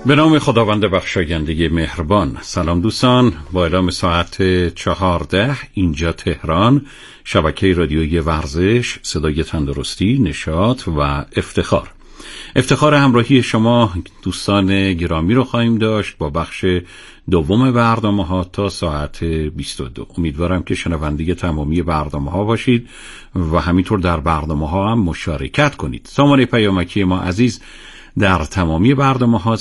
به نام خداوند بخشاینده مهربان. سلام دوستان، با اعلام ساعت 14 اینجا تهران، شبکه رادیویی ورزش، صدای تندرستی، نشاط و افتخار همراهی شما دوستان گرامی رو خواهیم داشت با بخش دوم برنامه‌ها تا ساعت 22. امیدوارم که شنونده تمامی برنامه‌ها باشید و همینطور در برنامه‌ها هم مشارکت کنید. سامانه پیامکی ما عزیز در تمامی برنامه‌ها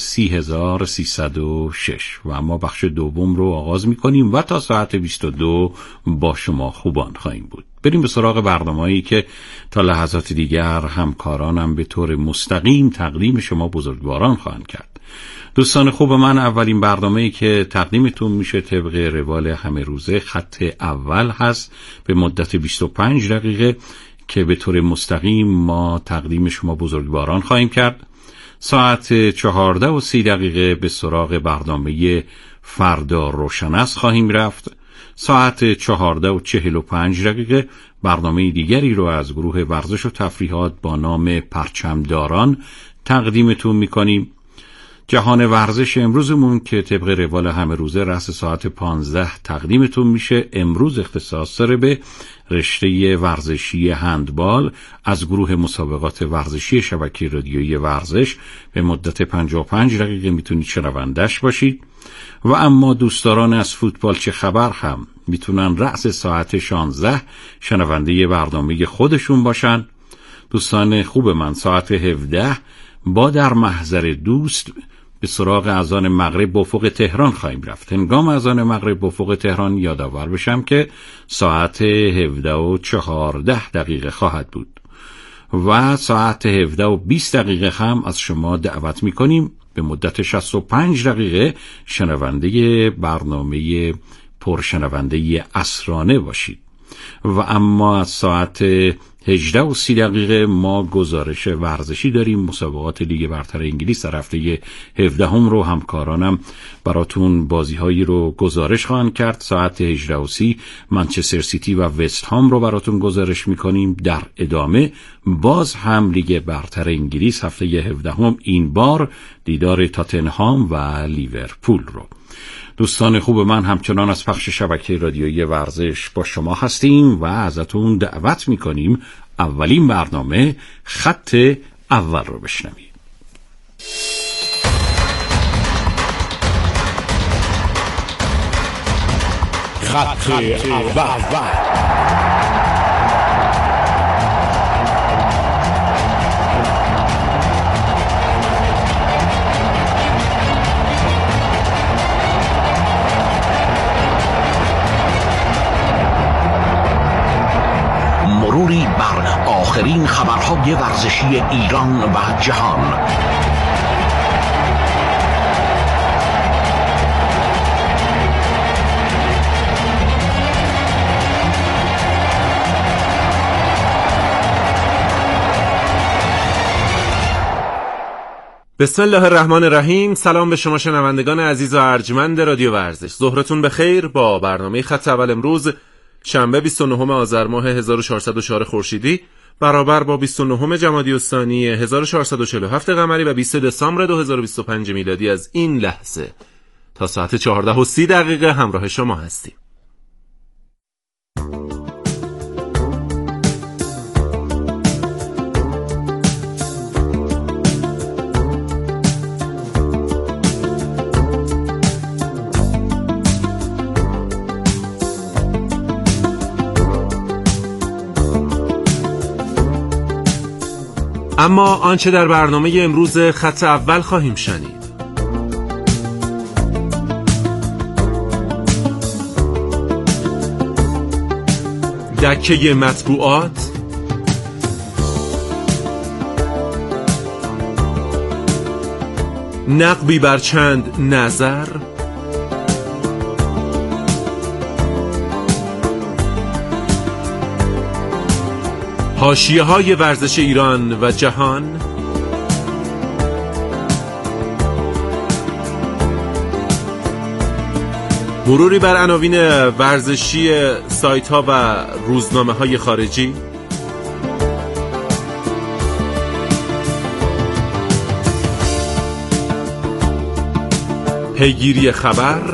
30306 و ما بخش دوم رو آغاز می‌کنیم و تا ساعت 22 با شما خوبان خواهیم بود. بریم به سراغ برنامه‌ای که تا لحظات دیگر همکارانم به طور مستقیم تقدیم شما بزرگواران خواهند کرد. دوستان خوب من، اولین برنامه‌ای که تقدیمتون میشه طبق روال همه روزه خط اول هست به مدت 25 دقیقه که به طور مستقیم ما تقدیم شما بزرگواران خواهیم کرد. ساعت 14:30 به سراغ برنامه فردا روشن است خواهیم رفت. ساعت 14:45 برنامه دیگری رو از گروه ورزش و تفریحات با نام پرچمداران تقدیمتون میکنیم. جهان ورزش امروزمون که طبق روال همه روزه رأس ساعت 15 تقدیمتون میشه. امروز اختصاص داره به رشته ورزشی هندبال از گروه مسابقات ورزشی شبکه رادیویی ورزش. به مدت 55 دقیقه میتونید شنوندش باشید. و اما دوستداران از فوتبال چه خبر هم میتونن رأس ساعت 16 شنونده برنامه خودشون باشن. دوستان خوب من، ساعت 17 با در محضر دوست به سراغ اذان مغرب به افق تهران خواهیم رفت. هنگام اذان مغرب به افق تهران یادآور بشم که ساعت 17:14 خواهد بود و ساعت 17:20 هم از شما دعوت می‌کنیم به مدت 65 دقیقه شنونده برنامه پرشنونده عصرانه باشید. و اما از ساعت 18:30 ما گزارش ورزشی داریم. مسابقات لیگ برتر انگلیس در هفته 17 رو همکارانم براتون بازی‌هایی رو گزارش خواهند کرد. ساعت 18:30 منچستر سیتی و وست هام رو براتون گزارش می‌کنیم. در ادامه باز هم لیگ برتر انگلیس هفته 17 این بار دیدار تاتنهام و لیورپول رو. دوستان خوب من، همچنان از پخش شبکه رادیویی ورزش با شما هستیم و ازتون دعوت میکنیم اولین برنامه خط اول رو بشنوید. خط اول. مروری بر آخرین خبرهای ورزشی ایران و جهان. بسم الله الرحمن الرحیم. سلام به شما شنوندگان عزیز و ارجمند رادیو ورزش. ظهرتون بخیر با برنامه خط اول امروز شنبه 29 آذر ماه 1404 خورشیدی برابر با 29 جمادی الثانی 1447 قمری و 20 دسامبر 2025 میلادی از این لحظه تا ساعت 14:30 همراه شما هستیم. اما آنچه در برنامه امروز خط اول خواهیم شنید: دکه مطبوعات، نقبی بر چند نظر، حاشیه‌های ورزش ایران و جهان، مروری بر عناوین ورزشی سایت‌ها و روزنامه‌های خارجی، پیگیری خبر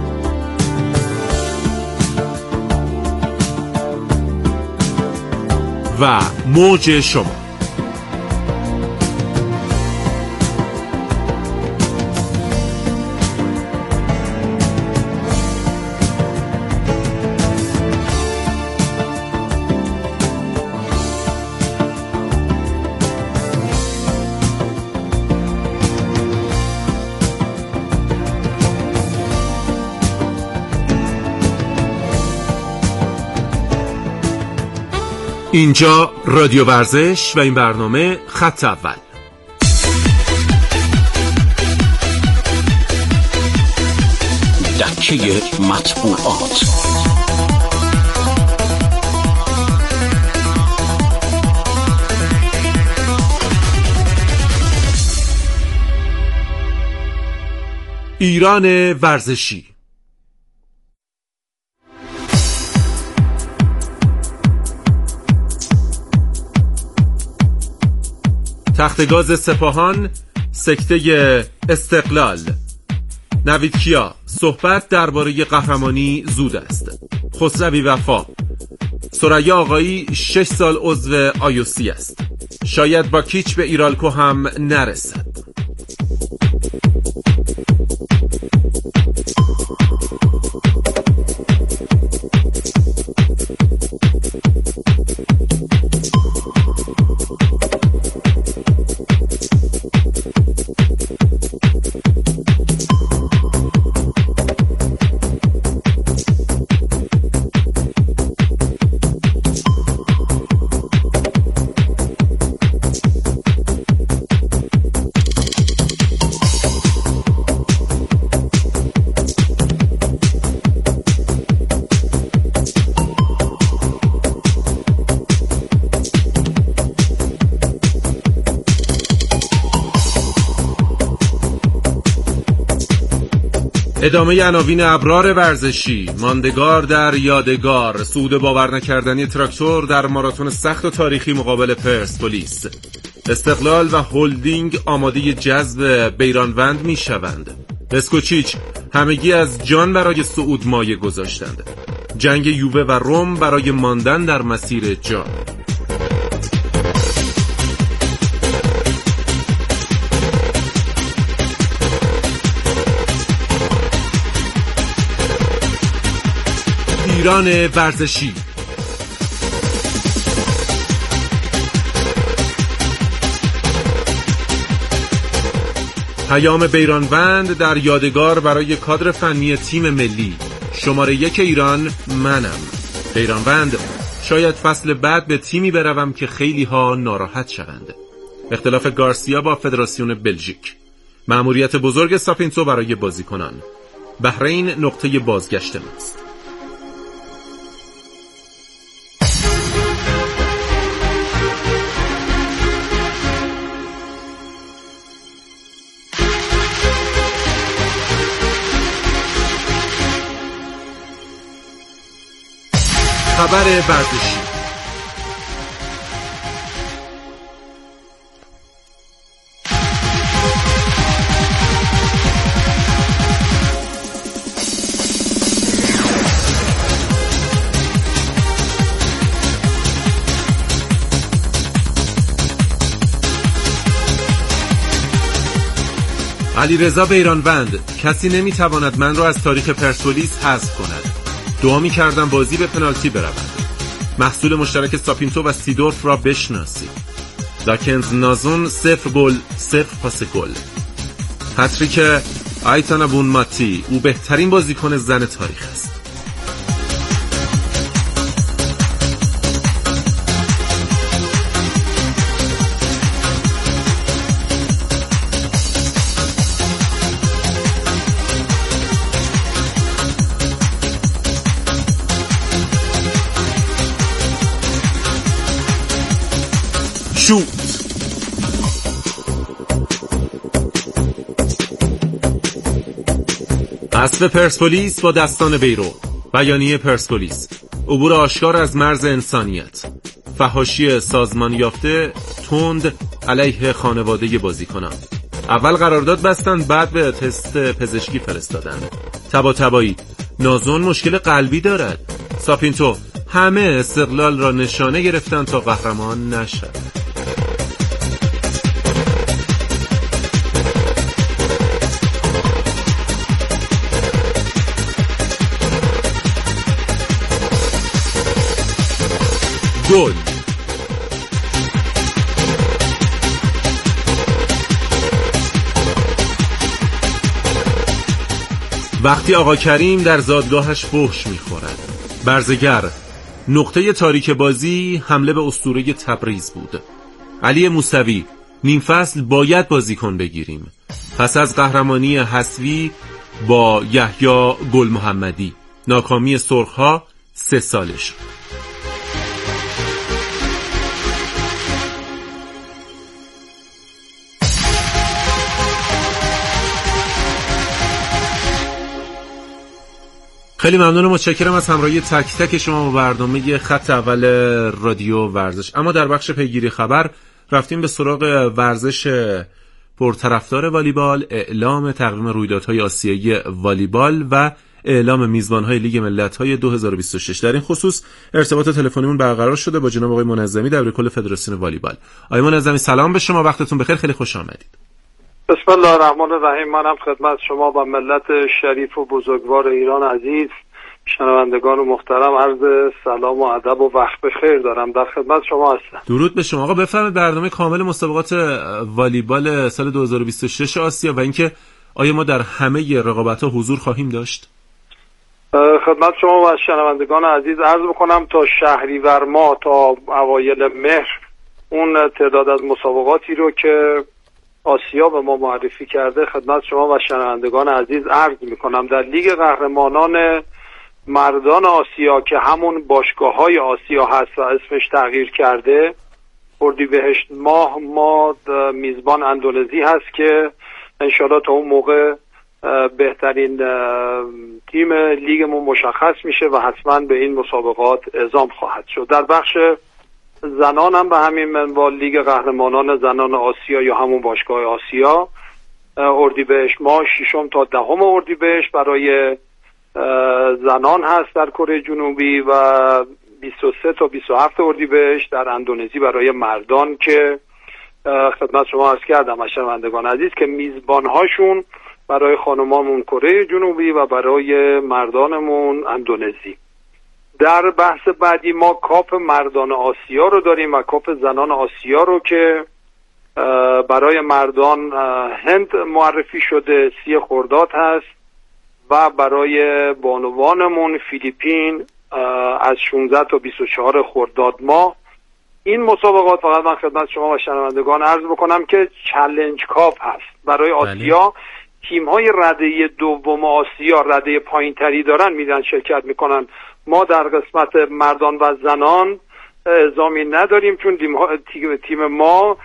و موج شما. اینجا رادیو ورزش و این برنامه خط اول. دکه مطبوعات. ایران ورزشی. تختگاز سپاهان، سکته استقلال. نوید کیا: صحبت درباره قهرمانی زود است. خسروی وفا: ثریا آقایی 6 سال عضو آیوسی است. شاید با کیچ به ایرالکو هم نرسد. ادامه عناوین ابرار ورزشی. ماندگار در یادگار. صعود باور نکردنی تراکتور در ماراتون سخت و تاریخی مقابل پرسپولیس. استقلال و هولدینگ آماده جذب بیرانوند می شوند. اسکوچیچ: همگی از جان برای صعود مایه گذاشتند. جنگ یووه و روم برای ماندن در مسیر جان. ایران ورزشی. پیام بیرانوند در یادگار برای کادر فنی تیم ملی. شماره 1 ایران منم. بیرانوند: شاید فصل بعد به تیمی بروم که خیلی ها ناراحت شوند. اختلاف گارسیا با فدراسیون بلژیک. مأموریت بزرگ ساپینتو برای بازیکنان. بحرین نقطه بازگشت ماست. خبر ورزشی. علیرضا بیرانوند: کسی نمیتواند من را از تاریخ پرسپولیس حذف کند. دعا می‌کردم بازی به پنالتی برود. محصول مشترک ساپینتو و سیدورف را بشناسید. داکنز نازون 0 گل 0 پاس گل. هتریک آیتانا بونماتی: او بهترین بازیکن زن تاریخ است. شوت. اسب پرسپولیس با دستان بیرو. بیانیه پرسپولیس: عبور آشکار از مرز انسانیت. فحاشی سازمان یافته تند علیه خانواده بازیکنان. اول قرارداد بستن، بعد به تست پزشکی فرستادن. طباطبایی: نازون مشکل قلبی دارد. ساپینتو: همه استقلال را نشانه گرفتن تا قهرمان نشد. گل: وقتی آقا کریم در زادگاهش فحش می‌خورد. برزگر: نقطه تاریک بازی حمله به اسطوره تبریز بود. علی موسوی: نیم فصل باید بازیکن بگیریم. پس از قهرمانی حذفی با یحیی گل محمدی، ناکامی سرخ‌ها 3 سالش. خیلی ممنون و متشکرم از همراهی تک تک شما با برنامه خط اول رادیو ورزش. اما در بخش پیگیری خبر رفتیم به سراغ ورزش پرطرفدار والیبال، اعلام تقویم رویدادهای آسیایی والیبال و اعلام میزبانهای لیگ ملت‌های 2026. در این خصوص ارتباط تلفنیمون برقرار شده با جناب آقای منظمی، دبیرکل فدراسیون والیبال. آقای منظمی سلام به شما، وقتتون بخیر، خیلی خوش آمدید. بسم الله الرحمن الرحیم. منم خدمت شما و ملت شریف و بزرگوار ایران عزیز، شنوندگان محترم عرض سلام و ادب و وقت بخیر دارم. در خدمت شما هستم. درود به شما. آقا بفرمایید برنامه کامل مسابقات والیبال سال 2026 آسیا و اینکه آیا ما در همه رقابت‌ها حضور خواهیم داشت؟ خدمت شما و شنوندگان عزیز عرض بکنم تا شهریور ماه تا اوایل مهر اون تعداد از مسابقاتی رو که آسیا به ما معرفی کرده خدمت شما و شنوندگان عزیز عرض میکنم. در لیگ قهرمانان مردان آسیا که همون باشگاه‌های آسیا هست و اسمش تغییر کرده، اردیبهشت ماه ما میزبان اندونزی هست که انشالله تا اون موقع بهترین تیم لیگمون مشخص میشه و حتما به این مسابقات اعزام خواهد شد. در بخش زنان هم به همین منوال لیگ قهرمانان زنان آسیا یا همون باشگاه آسیا، اردیبهشت ماه 6 تا 10 اردیبهشت برای زنان هست در کره جنوبی و 23 تا 27 اردیبهشت در اندونزی برای مردان که خدمت شما عرض کردم شنوندگان عزیز که میزبانهاشون برای خانمامون کره جنوبی و برای مردانمون اندونزی. در بحث بعدی ما کاپ مردان آسیا رو داریم و کاپ زنان آسیا رو که برای مردان هند معرفی شده 30 خرداد هست و برای بانوانمون فیلیپین از 16 تا 24 خرداد ماه. این مسابقات فقط من خدمت شما و شنوندگان عرض بکنم که چالش کاپ هست برای آسیا. تیم‌های رده دوم آسیا رده پایین‌تری دارن میرن شرکت میکنن. ما در قسمت مردان و زنان اعزامی نداریم چون تیم ما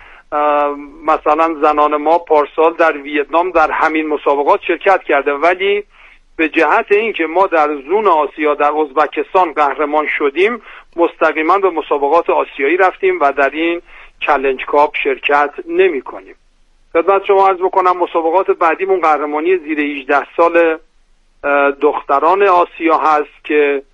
مثلا زنان ما پارسال در ویتنام در همین مسابقات شرکت کرده، ولی به جهت اینکه ما در زون آسیا در ازبکستان قهرمان شدیم مستقیما به مسابقات آسیایی رفتیم و در این چالش کاپ شرکت نمی کنیم. خدمت شما عرض بکنم مسابقات بعدیمون قهرمانی زیر 18 سال دختران آسیا هست که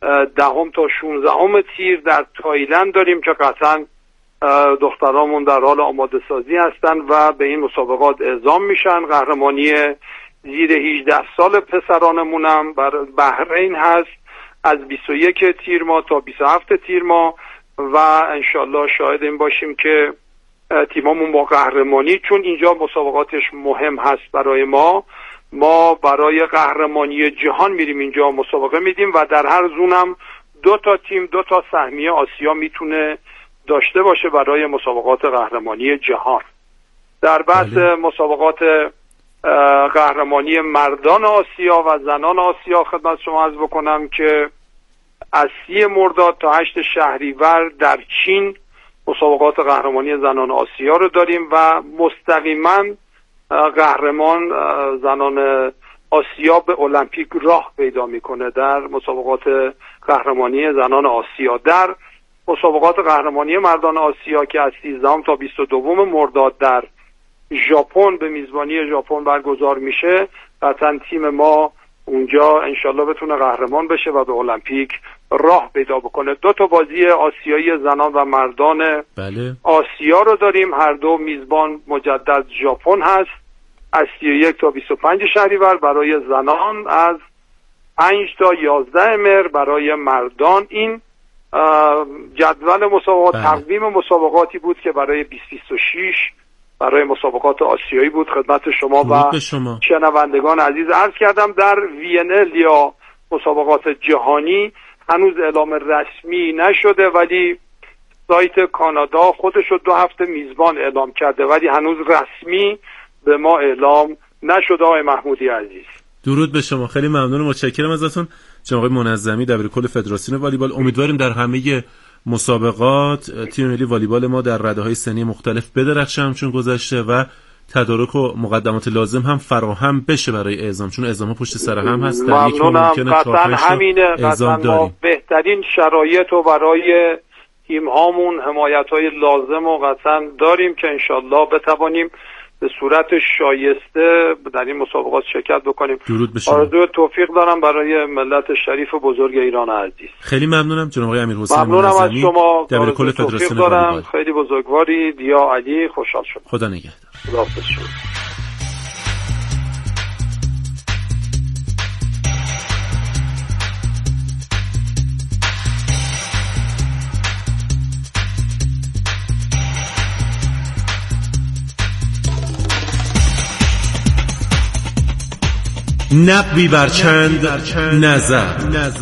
10 تا 16 تیر در تایلند داریم که قطعا دخترامون در حال آماده سازی هستن و به این مسابقات اعزام میشن. قهرمانی زیر 18 سال پسرانمون هم بر بحرین هست از 21 تیر ماه تا 27 تیر ماه و انشالله شاهد این باشیم که تیممون با قهرمانی، چون اینجا مسابقاتش مهم هست برای ما برای قهرمانی جهان میریم اینجا مسابقه میدیم و در هر زونم 2 تا تیم 2 تا سهمیه آسیا میتونه داشته باشه برای مسابقات قهرمانی جهان. در بحث مسابقات قهرمانی مردان آسیا و زنان آسیا خدمت شما عرض بکنم که از 30 مرداد تا 8 شهریور در چین مسابقات قهرمانی زنان آسیا رو داریم و مستقیما قهرمان زنان آسیا به المپیک راه پیدا میکنه در مسابقات قهرمانی زنان آسیا. در مسابقات قهرمانی مردان آسیا که از 13 تا 22 مرداد در ژاپن به میزبانی ژاپن برگزار میشه، قطعا تیم ما اونجا انشالله بتونه قهرمان بشه و به المپیک راه پیدا بکنه. 2 بازی آسیایی زنان و مردان آسیا رو داریم، هر دو میزبان مجدد ژاپن هست از 31 تا 25 شهریور برای زنان، از 5 تا 11 مهر برای مردان. این جدول مسابقات تقویم مسابقاتی بود که برای 2026 برای مسابقات آسیایی بود. خدمت شما و شنوندگان عزیز عرض کردم. در وینل یا مسابقات جهانی هنوز اعلام رسمی نشده، ولی سایت کانادا خودش رو 2 هفته میزبان اعلام کرده، ولی هنوز رسمی به ما اعلام نشده. آقای محمودی عزیز، درود به شما، خیلی ممنون و متشکرم ازتون جناب آقای منظمی، دبیرکل فدراسیون والیبال. امیدواریم در همه مسابقات تیم ملی والیبال ما در رده‌های سنی مختلف بدرخشه همچون گذشته و تدارک و مقدمات لازم هم فراهم بشه برای اعزام، چون اعزام‌ها پشت سر هم هست. در یک ممکنه قطعاً همینه، قطعاً ما بهترین شرایط رو برای تیم هامون حمایت‌های لازم و قطعاً داریم که انشالله بتوانیم به صورت شایسته در این مسابقات شرکت بکنیم. آرزوی توفیق دارم برای ملت شریف و بزرگ ایران عزیز. خیلی ممنونم جناب آقای امیرحسین ممنونم از شما، دبیرکل فدراسیون والیبال. خیلی بزرگواری، دیا علی، خوشحال شدم. خدا نگهدار. خداحافظ شما. نقبی بر چند نظر.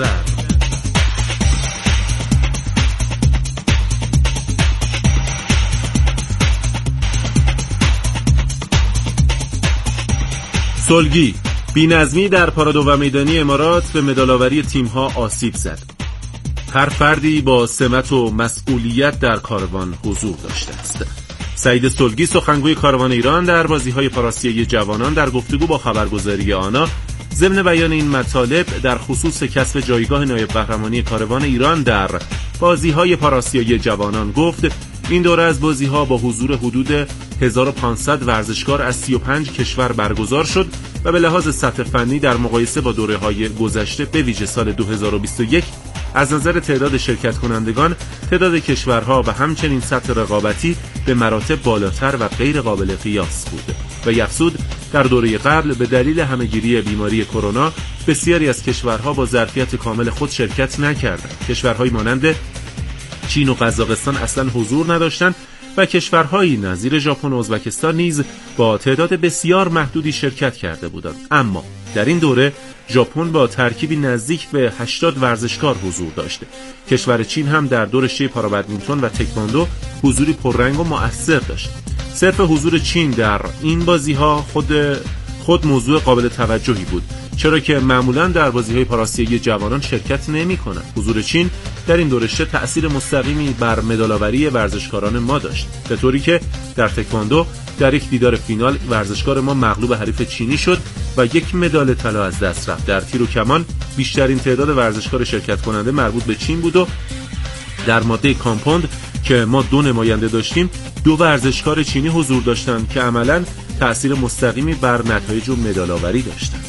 سلگی، بی‌نظمی در پارادو و میدانی امارات به مدال‌آوری تیم‌ها آسیب زد. هر فردی با سمت و مسئولیت در کاروان حضور داشته است. سعید سلگی، سخنگوی کاروان ایران در بازی‌های پاراسیایی جوانان، در گفتگو با خبرگزاری آنا ضمن بیان این مطالب در خصوص کسب جایگاه نایب قهرمانی کاروان ایران در بازی‌های پاراسیایی جوانان گفت این دوره از بازی‌ها با حضور حدود 1500 ورزشکار از 35 کشور برگزار شد و به لحاظ سطح فنی در مقایسه با دوره‌های گذشته به ویژه سال 2021 از نظر تعداد شرکت کنندگان، تعداد کشورها و همچنین سطح رقابتی به مراتب بالاتر و غیر قابل قیاس بود. و افزود در دوره قبل به دلیل همه‌گیری بیماری کرونا بسیاری از کشورها با ظرفیت کامل خود شرکت نکردند. کشورهایی مانند چین و قزاقستان اصلا حضور نداشتند و کشورهایی نظیر ژاپن و ازبکستان نیز با تعداد بسیار محدودی شرکت کرده بودند. اما در این دوره ژاپن با ترکیبی نزدیک به 80 ورزشکار حضور داشته. کشور چین هم در دو رشته پارابدمینتون و تکواندو حضوری پررنگ و مؤثر داشت. صرف حضور چین در این بازی‌ها خود موضوع قابل توجهی بود، چرا که معمولاً در بازی‌های پاراسیایی جوانان شرکت نمی‌کنند. حضور چین در این دو رشته تأثیر مستقیمی بر مدال‌آوری ورزشکاران ما داشت، به طوری که در تکواندو در یک دیدار فینال ورزشکار ما مغلوب حریف چینی شد و یک مدال طلا از دست رفت. در تیر و کمان بیشترین تعداد ورزشکار شرکت کننده مربوط به چین بود و در ماده کامپوند که ما 2 نماینده داشتیم 2 ورزشکار چینی حضور داشتند که عملاً تأثیر مستقیمی بر نتایج و مدال‌آوری داشتند.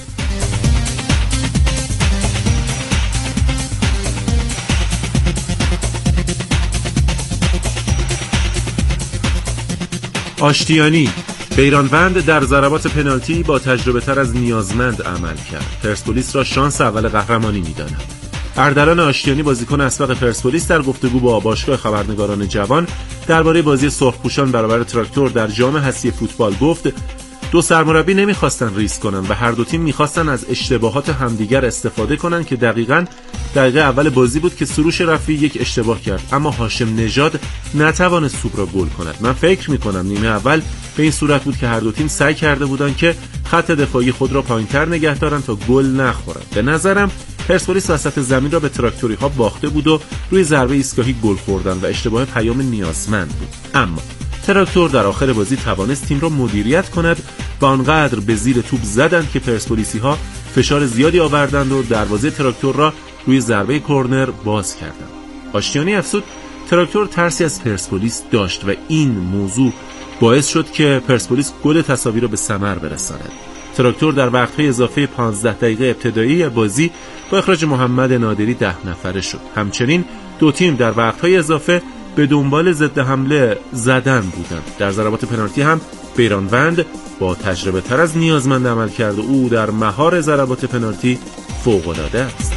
آشتیانی، بیرانوند در ضربات پنالتی با تجربه تر از نیازمند عمل کرد. پرسپولیس را شانس اول قهرمانی می‌داند. اردلان آشتیانی، بازیکن اسبق پرسپولیس، در گفتگو با باشگاه خبرنگاران جوان درباره بازی سرخپوشان برابر تراکتور در جام حذفی فوتبال گفت: 2 سرمربی نمیخواستن ریسک کنن و هر دو تیم میخواستن از اشتباهات همدیگر استفاده کنن که دقیقاً دقیقه اول بازی بود که سروش رفیعی یک اشتباه کرد، اما هاشم نژاد نتوانست توپ را گل کند. من فکر میکنم نیمه اول به این صورت بود که هر دو تیم سعی کرده بودند که خط دفاعی خود را پایین‌تر نگه دارند تا گل نخورند. به نظرم پرسپولیس وسط زمین را به تراکتوری ها باخته بود و روی ضربه ایستگاهی گل خوردن و اشتباه پیام نیازمند بود. اما تراکتور در آخر بازی توانست تیم را مدیریت کند و آنقدر به زیر توپ زدند که پرسپولیسی ها فشار زیادی آوردند و دروازه تراکتور را روی ضربه کرنر باز کردند. آشتیانی افزود تراکتور ترسی از پرسپولیس داشت و این موضوع باعث شد که پرسپولیس گل تساوی را به ثمر برساند. تراکتور در وقت‌های اضافه 15 دقیقه ابتدایی بازی با اخراج محمد نادری 10 نفره شد. همچنین دو تیم در وقت‌های اضافه به دنبال ضد حمله زدن بودند. در ضربات پنالتی هم بیرانوند با تجربه تر از نیازمند عمل کرد و او در مهار ضربات پنالتی فوق‌العاده است.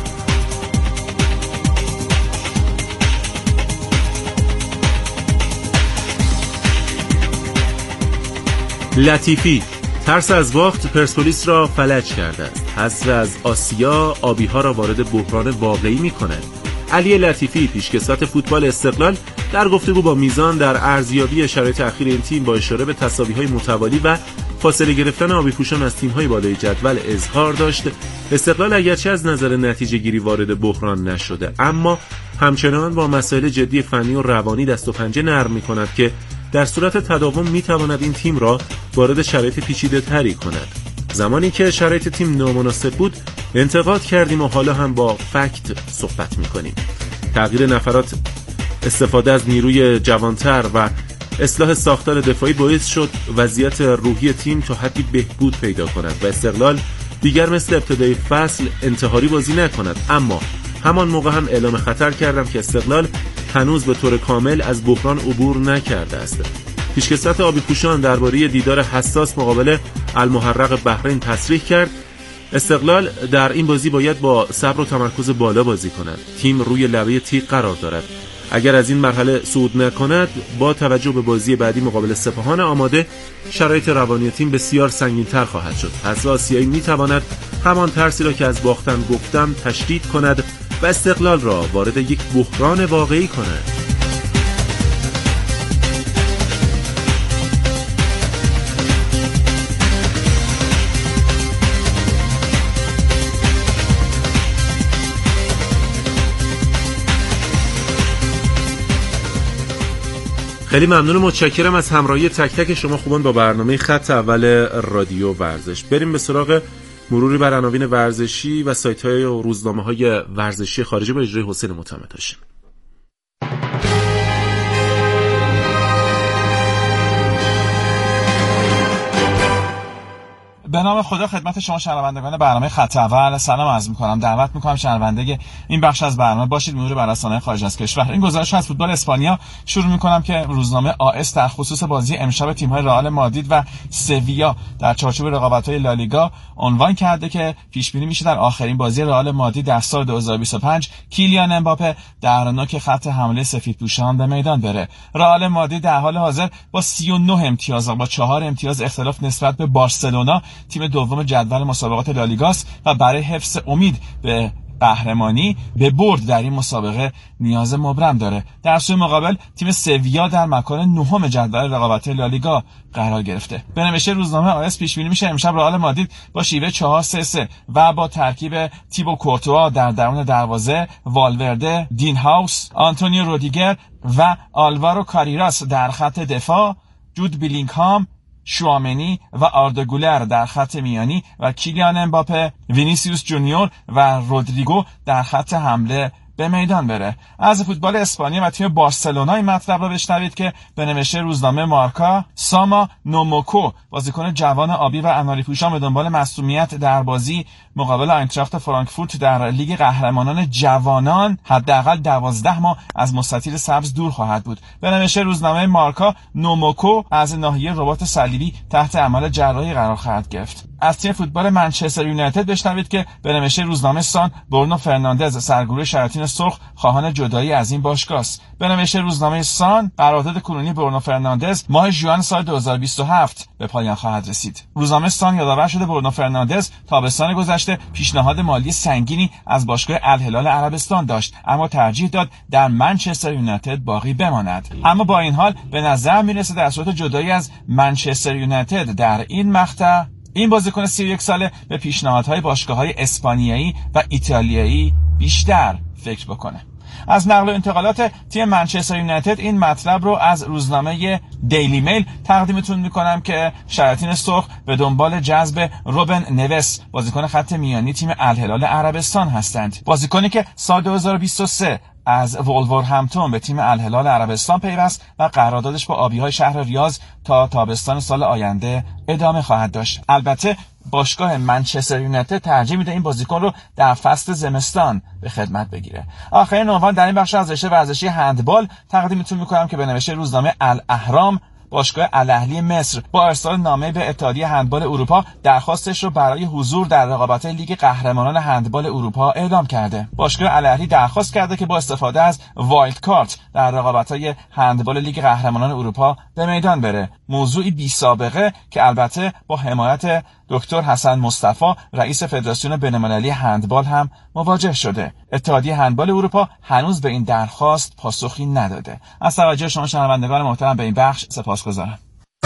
لطیفی ترس از باخت پرسپولیس را فلج کرده است. حذف از آسیا آبی‌ها را وارد بحران واقعی می‌کند. علی لطیفی پیشکسوت فوتبال استقلال در گفتگو با میزان در ارزیابی شرایط اخیر این تیم با اشاره به تساوی‌های متوالی و فاصله گرفتن آبی‌پوشان از تیم‌های بالای جدول اظهار داشت استقلال اگرچه از نظر نتیجه گیری وارد بحران نشده اما همچنان با مسائل جدی فنی و روانی دست و پنجه نرم می‌کند که در صورت تداوم می‌تواند این تیم را وارد شرایط پیچیده‌تری کند. زمانی که شرایط تیم نامناسب بود انتقاد کردیم و حالا هم با فکت صحبت می‌کنیم. تغییر نفرات، استفاده از نیروی جوانتر و اصلاح ساختار دفاعی باعث شد وضعیت روحی تیم تا حدی بهبود پیدا کند و استقلال دیگر مثل ابتدای فصل انتحاری بازی نکند. اما همان موقع هم اعلام خطر کردم که استقلال هنوز به طور کامل از بحران عبور نکرده است. پیشکسوت آبی‌پوشان درباره دیدار حساس مقابل المحرق بحرین تصریح کرد استقلال در این بازی باید با صبر و تمرکز بالا بازی کند. تیم روی لبه تیغ قرار دارد. اگر از این مرحله صعود نکند با توجه به بازی بعدی مقابل سپاهان آماده شرایط روانی تیم بسیار سنگین‌تر خواهد شد. حذف آسیایی می‌تواند همان ترسی را که از باختن گفتم تشدید کند و استقلال را وارد یک بحران واقعی کند. خیلی ممنون و متشکرم از همراهی تک تک شما خوبان با برنامه خط اول رادیو ورزش. بریم به سراغ مروری بر عناوین ورزشی و سایت‌های و روزنامه‌های ورزشی خارجی با اجرای حسین معتمد هاشمی. به نام خدا خدمت شما شنوندگان برنامه خط اول سلام عرض می‌کنم. دعوت می‌کنم شنونده این بخش از برنامه باشید مرور بر رسانه‌های خارج از کشور. این گزارش از فوتبال اسپانیا شروع می‌کنم که روزنامه آس در خصوص بازی امشب تیم‌های رئال مادرید و سویا در چارچوب رقابت‌های لالیگا عنوان کرده که پیش بینی میشه در آخرین بازی رئال مادرید در سال 2025 کیلیان امباپه در نوک خط حمله سفیدپوشان به میدان بره. رئال مادرید در حال حاضر با 39 امتیاز و با 4 امتیاز اختلاف نسبت به بارسلونا تیم دوم جدول مسابقات لالیگاست و برای حفظ امید به قهرمانی به برد در این مسابقه نیاز مبرم داره. در سوی مقابل تیم سویا در مکان نهم جدول رقابت لالیگا قرار گرفته. به نوشته روزنامه آس پیش بینی میشه امشب رئال مادرید با شیوه 4-3-3 و با ترکیب تیبو کورتوا در درون دروازه، والورده، دین هاوس، آنتونیو رودیگر و آلوارو کاریراس در خط دفاع، جود بیلینگهام، شوامنی و آردا گولر در خط میانی و کیلیان امباپه، وینیسیوس جونیور و رودریگو در خط حمله به میدان بره. از فوتبال اسپانیا و تیم بارسلونا این مطلب را بشنوید که به نوشته روزنامه مارکا ساما نوموکو بازیکن جوان آبی و اناری پوشان به دنبال مصدومیت در بازی مقابل آینتراخت فرانکفورت در لیگ قهرمانان جوانان حداقل 12 ماه از مستطیل سبز دور خواهد بود. به نوشته روزنامه مارکا نوموکو از ناحیه رباط صلیبی تحت عمل جراحی قرار خواهد گرفت. از تیم فوتبال منچستر یونایتد بشنوید که به نوشته روزنامه سان برونو فرناندز سرگروه شیاطین سرخ خواهان جدایی از این باشگاه است. به نوشته روزنامه سان قرارداد کنونی برونو فرناندز ماه ژوئن سال 2027 به پایان خواهد رسید. روزنامه سان یادآور شده برونو فرناندز تابستان گذشته پیشنهاد مالی سنگینی از باشگاه الهلال عربستان داشت اما ترجیح داد در منچستر یونایتد باقی بماند. اما با این حال به نظر میرسه در صورت جدایی از منچستر یونایتد در این مقطع این بازیکن 31 ساله به پیشنهادهای باشگاه‌های اسپانیایی و ایتالیایی بیشتر فکر بکنه. از نقل و انتقالات تیم منچستر یونایتد این مطلب رو از روزنامه دیلی میل تقدیمتون میکنم که شیاطین سرخ به دنبال جذب روبن نوس بازیکن خط میانی تیم الهلال عربستان هستند. بازیکنی که سال 2023 از وولورهمپتون به تیم الهلال عربستان پیوست و قراردادش با آبی‌های شهر ریاض تا تابستان سال آینده ادامه خواهد داشت. البته باشگاه منچستر یونایتد ترجیح میده این بازیکن رو در فصل زمستان به خدمت بگیره. آخرین عنوان در این بخش از رشته ورزشی هندبال تقدیمتون میکنم که به نوشته روزنامه الاهرام باشگاه الاهلی مصر با ارسال نامه به اتحادیه هندبال اروپا درخواستش رو برای حضور در رقابت‌های لیگ قهرمانان هندبال اروپا اعلام کرده. باشگاه الاهلی درخواست کرده که با استفاده از وایلد کارت در رقابت‌های هندبال لیگ قهرمانان اروپا به میدان بره. موضوعی بی سابقه که البته با حمایت دکتر حسن مصطفی رئیس فدراسیون بین‌المللی هندبال هم مواجه شده. اتحادیه هندبال اروپا هنوز به این درخواست پاسخی نداده. از توجه شما شنوندگان محترم به این بخش سپاسگزارم.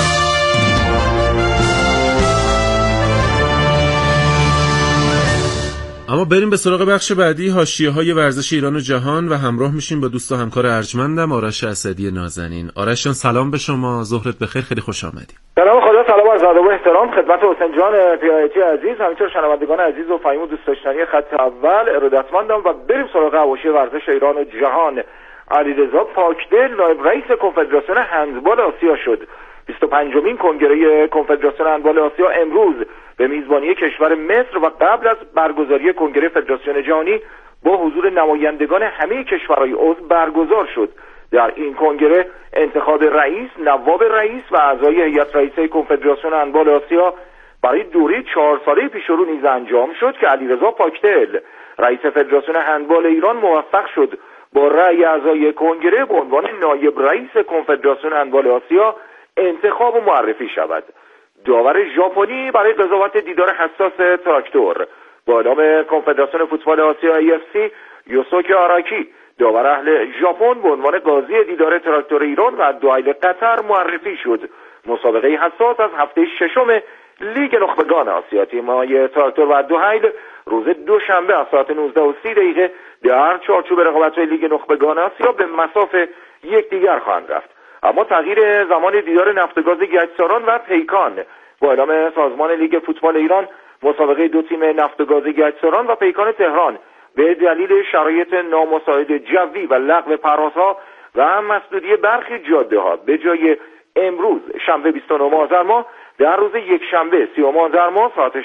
اما بریم به سراغ بخش بعدی، حاشیه‌های ورزش ایران و جهان، و همراه میشیم با دوست و همکار ارجمندم آرش اسدی نازنین. آرش جان سلام به شما، ظهرت بخیر، خیلی خوش آمدی. سلام خدا، سلام عرض ادب و احترام خدمت حسین جان پیاتی عزیز، همینطور شنوندگان عزیز و فهیم و دوست داشتنی خط اول ارادتمندم و بریم سراغ حواشی ورزش ایران و جهان. علیرضا پاکدل نایب رئیس کنفدراسیون هندبال آسیا شد. 25مین کنگره کنفدراسیون هندبال آسیا امروز به میزبانی کشور مصر و قبل از برگزاری کنگره فدراسیون جهانی با حضور نمایندگان همه کشورهای عضو برگزار شد. در این کنگره انتخاب رئیس، نواب رئیس و اعضای هیئت رئیسه کنفدراسیون هندبال آسیا برای دوره 4 ساله پیش رو نیز انجام شد که علیرضا پاکدل رئیس فدراسیون هندبال ایران موفق شد با رأی اعضای کنگره به عنوان نایب رئیس کنفدراسیون هندبال آسیا انتخاب و معرفی شود. داور ژاپنی برای قضاوت دیدار حساس تراکتور با اعلام کنفدراسیون فوتبال آسیا AFC یوسوکی آراکی داور اهل ژاپن به عنوان قاضی دیدار تراکتور ایران و دوایل قطر معرفی شد. مسابقه حساس از هفته ششم لیگ نخبگان آسیا، تیم‌های تراکتور و دوایل روز دوشنبه از ساعت 19:30 در چارچوب رقابت‌های لیگ نخبگان آسیا به مصاف یکدیگر خواهند رفت. اما تغییر زمان دیدار نفتگاز گچساران و پیکان با اعلام سازمان لیگ فوتبال ایران مسابقه دو تیم نفتگاز گچساران و پیکان تهران به دلیل شرایط نامساعد جوی و لغو پروازها و مسدودی برخی جاده‌ها به جای امروز شنبه 29 آذر ماه در روز یکشنبه 30 آذر ماه ساعت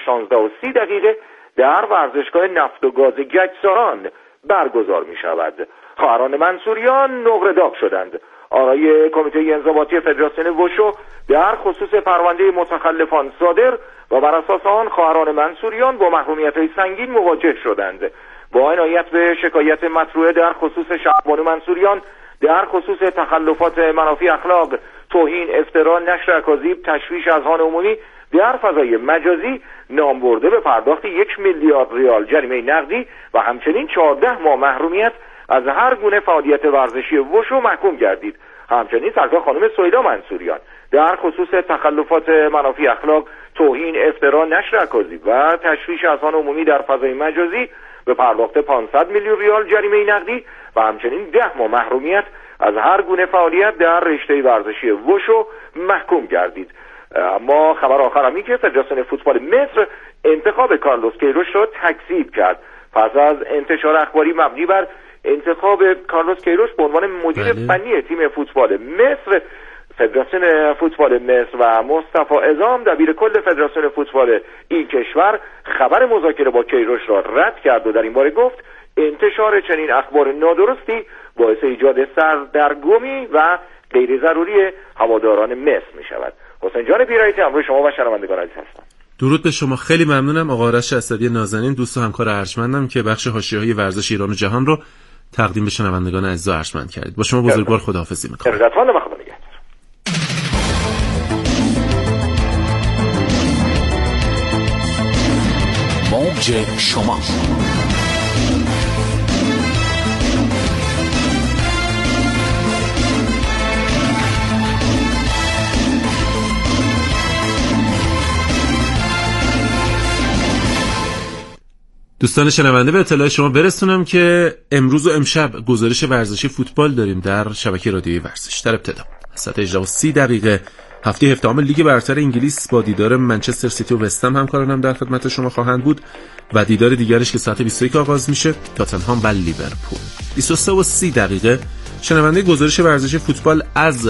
16:30 در ورزشگاه نفت و گاز گچساران برگزار می شود. خواهران منصوریان نقره‌داغ شدند. آرای کمیته انضباطی فدراسیون وشو در خصوص پرونده متخلفان صادر و بر اساس آن خواهران منصوریان با محرومیت‌های سنگین مواجه شدند. با عنایت به شکایت مطروحه در خصوص شهربانو منصوریان در خصوص تخلفات منافی اخلاق، توهین، افترا، نشر اکاذیب، تشویش اذهان عمومی در فضای مجازی نام برده به پرداخت 1 میلیارد ریال جریمه نقدی و همچنین 14 ماه محرومیت از هر گونه فعالیت ورزشی وشو محکوم گردید. همچنین سرکار خانم سهیلا منصوریان در خصوص تخلفات منافی اخلاق، توهین، افترا، نشر اکاذیب و تشویش اذهان عمومی در فضای مجازی به پرداخت 500 میلیون ریال جریمه نقدی و همچنین 10 ماه محرومیت از هر گونه فعالیت در رشته ورزشی وشو محکوم گردید. اما خبر آخر هم این که فدراسیون فوتبال مصر انتخاب کارلوس کیروش را تکذیب کرد. پس از انتشار اخباری مبنی بر انتخاب کارلوس کیروش به عنوان مدیر فنی تیم فوتبال مصر، فدراسیون فوتبال مصر و مصطفی عظام دبیر کل فدراسیون فوتبال این کشور خبر مذاکره با کیروش را رد کرد و در این باره گفت انتشار چنین اخبار نادرستی باعث ایجاد سردرگمی و غیر ضروری هواداران مصر می شود. حسین جان پیرایتی همراه شما و شنوندگان عزیز هستم. درود به شما، خیلی ممنونم. آقا آرش اسدی نازنین، دوست و همکار ارجمندم که بخش حاشیه‌های ورزش ایران و جهان رو تقدیم به شنوندگان عزیز و ارجمند کردید. با شما بزرگوار خداحافظی می‌کنم. ارادتمندم، خدا نگهدار. موج شما دوستان شنونده، به اطلاع شما برسونم که امروز و امشب گزارش ورزشی فوتبال داریم در شبکه رادیویی ورزش. در ابتدا ساعت 18:30 هفته هفتم لیگ برتر انگلیس با دیدار منچستر سیتی و وستهم همکارانم در خدمت شما خواهند بود و دیدار دیگرش که ساعت 21 آغاز میشه تاتنهام و لیورپول. 23:30 شنونده گزارش ورزشی فوتبال از